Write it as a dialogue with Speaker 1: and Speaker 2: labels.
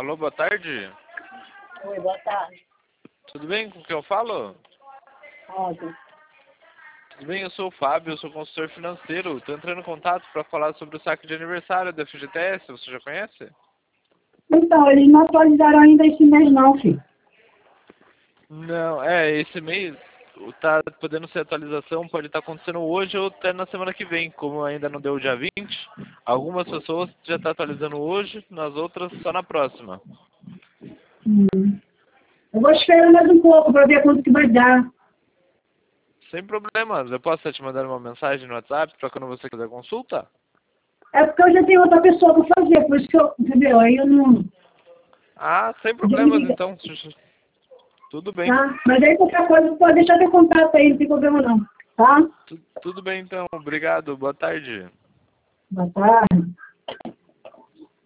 Speaker 1: Alô, boa tarde.
Speaker 2: Oi, boa tarde.
Speaker 1: Tudo bem com quem eu falo?
Speaker 2: Ótimo.
Speaker 1: Tudo bem, eu sou o Fábio, eu sou consultor financeiro. Estou entrando em contato para falar sobre o saque de aniversário da FGTS, você já conhece?
Speaker 2: Então, eles não atualizaram ainda esse mês não, filho.
Speaker 1: Não, esse mês tá podendo ser atualização, pode estar acontecendo hoje ou até na semana que vem, como ainda não deu o dia 20. Algumas pessoas já estão atualizando hoje, nas outras só na próxima.
Speaker 2: Eu vou esperar mais um pouco para ver quanto que vai dar.
Speaker 1: Sem problemas, eu posso te mandar uma mensagem no WhatsApp para quando você quiser consulta?
Speaker 2: É porque eu já tenho outra pessoa para fazer, por isso que eu, entendeu? Aí eu não...
Speaker 1: Ah, sem problemas então. Tudo bem.
Speaker 2: Tá? Mas aí qualquer coisa pode deixar teu contato aí, não tem problema não. Tá?
Speaker 1: Tudo bem então, obrigado, boa tarde.
Speaker 2: Boa tarde.